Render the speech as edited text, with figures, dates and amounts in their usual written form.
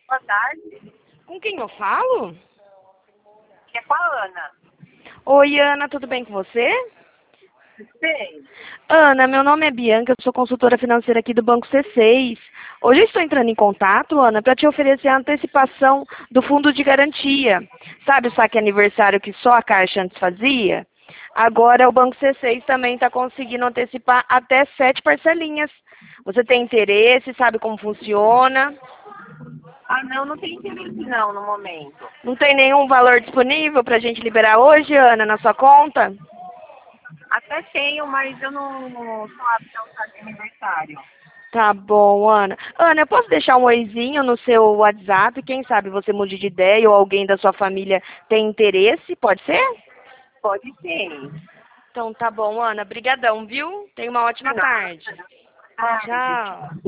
Boa tarde. Com quem eu falo? É com a Ana. Oi, Ana, tudo bem com você? Sei. Ana, meu nome é Bianca, eu sou consultora financeira aqui do Banco C6. Hoje eu estou entrando em contato, Ana, para te oferecer a antecipação do fundo de garantia. Sabe o saque aniversário que só a Caixa antes fazia? Agora o Banco C6 também está conseguindo antecipar até 7 parcelinhas. Você tem interesse, sabe como funciona? Ah, não, não tem interesse não no momento. Não tem nenhum valor disponível para a gente liberar hoje, Ana, na sua conta? Até tenho, mas eu não sou apta a usar de aniversário. Tá bom, Ana. Ana, eu posso deixar um oizinho no seu WhatsApp? Quem sabe você mude de ideia ou alguém da sua família tem interesse? Pode ser? Pode ser. Então tá bom, Ana. Brigadão, viu? Tenha uma De ótima nada. tarde. Tarde. Tchau.